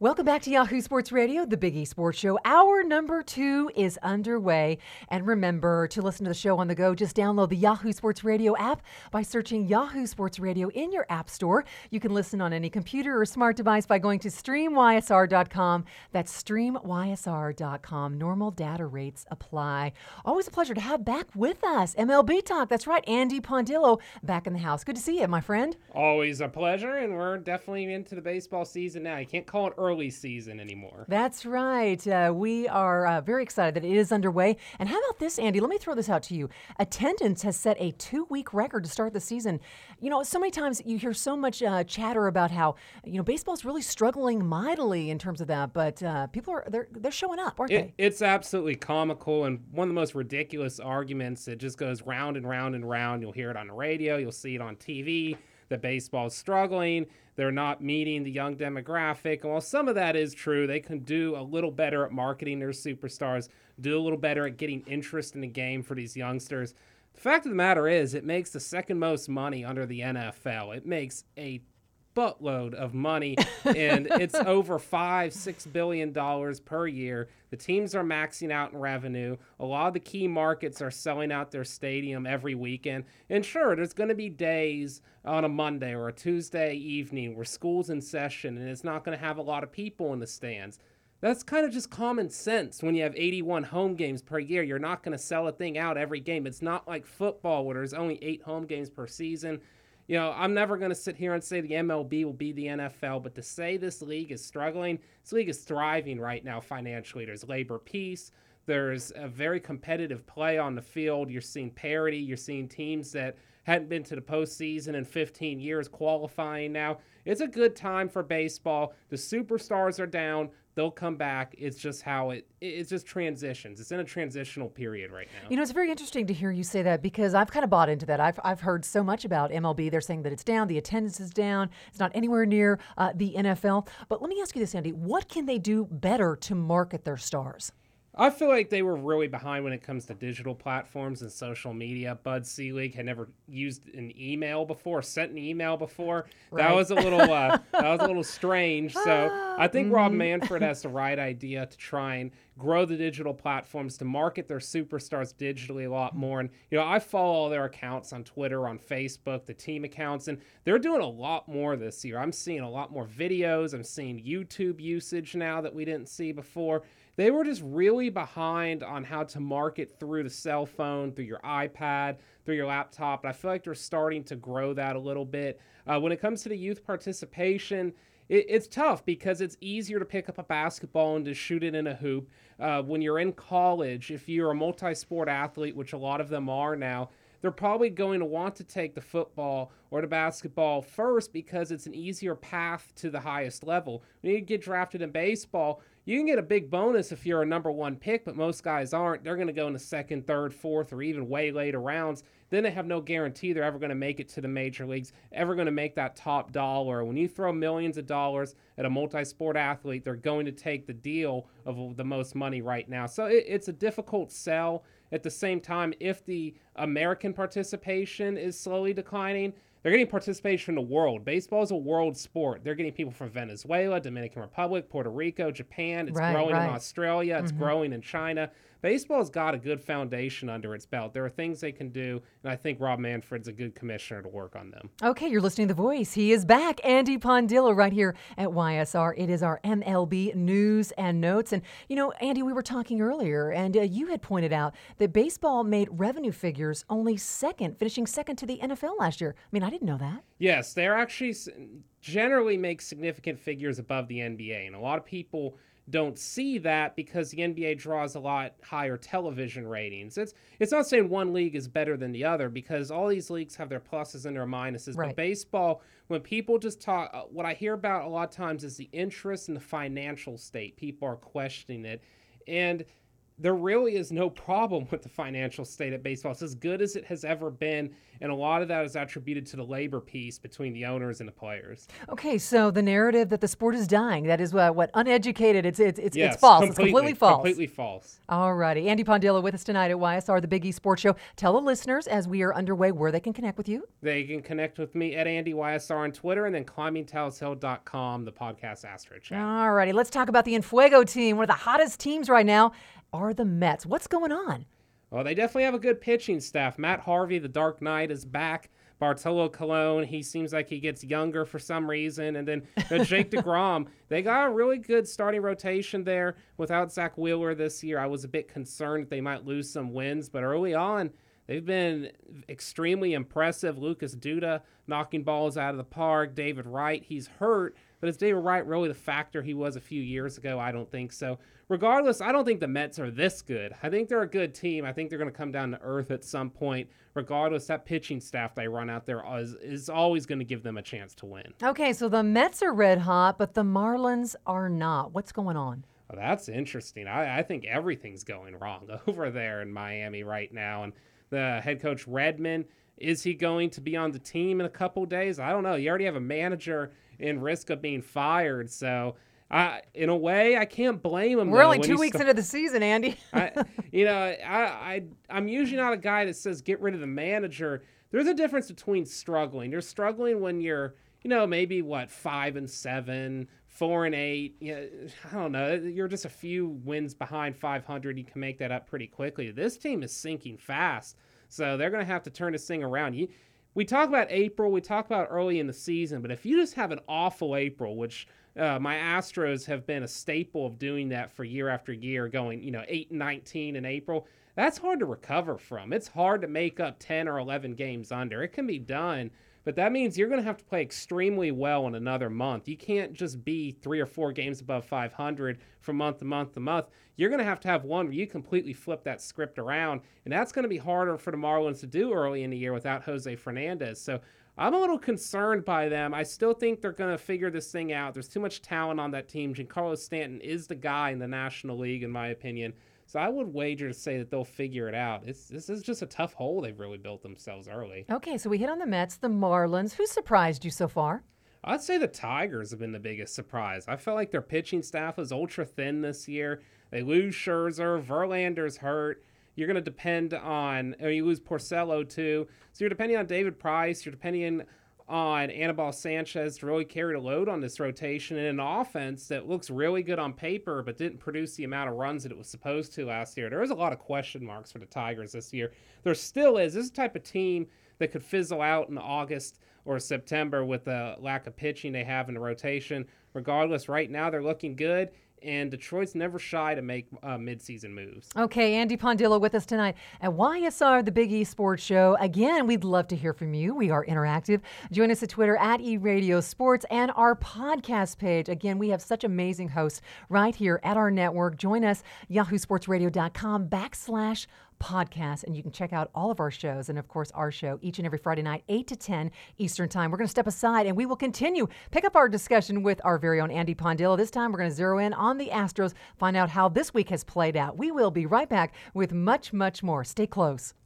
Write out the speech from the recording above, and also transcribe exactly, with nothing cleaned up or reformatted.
Welcome back to Yahoo Sports Radio, the Big E Sports Show. Hour number two is underway. And remember to listen to the show on the go. Just download the Yahoo Sports Radio app by searching Yahoo Sports Radio in your app store. You can listen on any computer or smart device by going to stream y s r dot com. That's stream y s r dot com. Normal data rates apply. Always a pleasure to have back with us M L B Talk. That's right, Andy Pondillo back in the house. Good to see you, my friend. Always a pleasure, and we're definitely into the baseball season now. You can't call it early season anymore. That's right. Uh, we are uh, very excited that it is underway. And how about this, Andy? Let me throw this out to you. Attendance has set a two-week record to start the season. You know, so many times you hear so much uh, chatter about how, you know, baseball's really struggling mightily in terms of that, but uh, people are they're they're showing up, aren't it, they? It's absolutely comical, and one of the most ridiculous arguments. It just goes round and round and round. You'll hear it on the radio. You'll see it on T V. That baseball is struggling. They're not meeting the young demographic. And while some of that is true, they can do a little better at marketing their superstars, do a little better at getting interest in the game for these youngsters. The fact of the matter is, it makes the second most money under the N F L. It makes a buttload of money, and it's over five, six billion dollars per year. The teams are maxing out in revenue. A lot of the key markets are selling out their stadium every weekend. And sure, there's going to be days on a Monday or a Tuesday evening where school's in session and it's not going to have a lot of people in the stands. That's kind of just common sense. When you have eighty-one home games per year, you're not going to sell a thing out every game. It's not like football where there's only eight home games per season. You know, I'm never going to sit here and say the M L B will be the N F L, but to say this league is struggling, this league is thriving right now financially. There's labor peace. There's a very competitive play on the field. You're seeing parity. You're seeing teams that hadn't been to the postseason in fifteen years qualifying now. It's a good time for baseball. The superstars are down. They'll come back. It's just how it, it's just transitions. It's in a transitional period right now. You know, it's very interesting to hear you say that because I've kind of bought into that. I've, I've heard so much about M L B. They're saying that it's down. The attendance is down. It's not anywhere near uh, the N F L. But let me ask you this, Andy. What can they do better to market their stars? I feel like they were really behind when it comes to digital platforms and social media. Bud Selig had never used an email before, sent an email before. Right. That was a little uh, that was a little strange. So I think mm-hmm. Rob Manfred has the right idea to try and grow the digital platforms to market their superstars digitally a lot more. And you know, I follow all their accounts on Twitter, on Facebook, the team accounts, and they're doing a lot more this year. I'm seeing a lot more videos. I'm seeing YouTube usage now that we didn't see before. They were just really behind on how to market through the cell phone, through your iPad, through your laptop. And I feel like they're starting to grow that a little bit. Uh, when it comes to the youth participation, it, it's tough because it's easier to pick up a basketball and to shoot it in a hoop. Uh, when you're in college, if you're a multi-sport athlete, which a lot of them are now, they're probably going to want to take the football or the basketball first because it's an easier path to the highest level. When you get drafted in baseball, you can get a big bonus if you're a number one pick, but most guys aren't. They're going to go in the second, third, fourth, or even way later rounds. Then they have no guarantee they're ever going to make it to the major leagues, ever going to make that top dollar. When you throw millions of dollars at a multi-sport athlete, they're going to take the deal of the most money right now. So it, it's a difficult sell. At the same time, if the American participation is slowly declining, they're getting participation in the world. Baseball is a world sport. They're getting people from Venezuela, Dominican Republic, Puerto Rico, Japan. It's right, growing right. in Australia. It's mm-hmm. growing in China. Baseball's got a good foundation under its belt. There are things they can do, and I think Rob Manfred's a good commissioner to work on them. Okay, you're listening to The Voice. He is back. Andy Pondillo right here at Y S R. It is our M L B news and notes. And, you know, Andy, we were talking earlier, and uh, you had pointed out that baseball made revenue figures only second, finishing second to the N F L last year. I mean, I didn't know that. Yes, they're actually generally make significant figures above the N B A, and a lot of people don't see that because the N B A draws a lot higher television ratings. It's it's not saying one league is better than the other because all these leagues have their pluses and their minuses. Right. But baseball, when people just talk, uh, what I hear about a lot of times is the interest in the financial state. People are questioning it. And there really is no problem with the financial state of baseball. It's as good as it has ever been, and a lot of that is attributed to the labor piece between the owners and the players. Okay, so the narrative that the sport is dying, that is what, what uneducated, it's it's it's, Yes, it's false. completely, It's completely false. Completely false. All righty. Andy Pondillo with us tonight at Y S R, the Big East Sports Show. Tell the listeners, as we are underway, where they can connect with you. They can connect with me at Andy Y S R on Twitter, and then climbing talus hill dot com, the podcast Astro Chat. All righty. Let's talk about the Enfuego team. One of the hottest teams right now are the Mets. What's going on? Well, they definitely have a good pitching staff. Matt Harvey, the Dark Knight, is back. Bartolo Colon, he seems like he gets younger for some reason. And then uh, Jake DeGrom, they got a really good starting rotation there without Zach Wheeler this year. I was a bit concerned that they might lose some wins, but early on, they've been extremely impressive. Lucas Duda knocking balls out of the park. David Wright, he's hurt, but is David Wright really the factor he was a few years ago? I don't think so. Regardless, I don't think the Mets are this good. I think they're a good team. I think they're going to come down to earth at some point. Regardless, that pitching staff they run out there is, is always going to give them a chance to win. Okay, so the Mets are red hot, but the Marlins are not. What's going on? Well, that's interesting. I, I think everything's going wrong over there in Miami right now. And the head coach Redmond, is he going to be on the team in a couple days? I don't know. You already have a manager in risk of being fired, so uh, in a way, I can't blame him. We're though, only two weeks start, into the season, Andy. I, you know, I, I I'm usually not a guy that says get rid of the manager. There's a difference between struggling. You're struggling when you're, you know, maybe what five and seven, four and eight. You know, I don't know. You're just a few wins behind five hundred. You can make that up pretty quickly. This team is sinking fast, so they're going to have to turn this thing around. You, we talk about April, we talk about early in the season, but if you just have an awful April, which uh, my Astros have been a staple of doing that for year after year, going, you know, eight and nineteen in April, that's hard to recover from. It's hard to make up ten or eleven games under. It can be done, but that means you're going to have to play extremely well in another month. You can't just be three or four games above five hundred from month to month to month. You're going to have to have one where you completely flip that script around, and that's going to be harder for the Marlins to do early in the year without Jose Fernandez. So I'm a little concerned by them. I still think they're going to figure this thing out. There's too much talent on that team. Giancarlo Stanton is the guy in the National League, in my opinion. So I would wager to say that they'll figure it out. It's, this is just a tough hole they've really built themselves early. Okay, so we hit on the Mets, the Marlins. Who surprised you so far? I'd say the Tigers have been the biggest surprise. I felt like their pitching staff was ultra thin this year. They lose Scherzer, Verlander's hurt. You're going to depend on, or you lose Porcello too. So you're depending on David Price. You're depending on Anibal Sanchez to really carry the load on this rotation in an offense that looks really good on paper but didn't produce the amount of runs that it was supposed to last year. There was a lot of question marks for the Tigers this year. There still is. This is the type of team that could fizzle out in August or September with the lack of pitching they have in the rotation. Regardless, right now they're looking good, and Detroit's never shy to make uh, midseason moves. Okay, Andy Pondillo with us tonight at Y S R, the Big East Sports Show. Again, we'd love to hear from you. We are interactive. Join us at Twitter at eRadio Sports and our podcast page. Again, we have such amazing hosts right here at our network. Join us, yahoo sports radio dot com backslash podcast, and you can check out all of our shows and, of course, our show each and every Friday night, eight to ten Eastern Time. We're going to step aside, and we will continue, pick up our discussion with our very own Andy Pondillo. This time, we're going to zero in on the Astros, find out how this week has played out. We will be right back with much, much more. Stay close.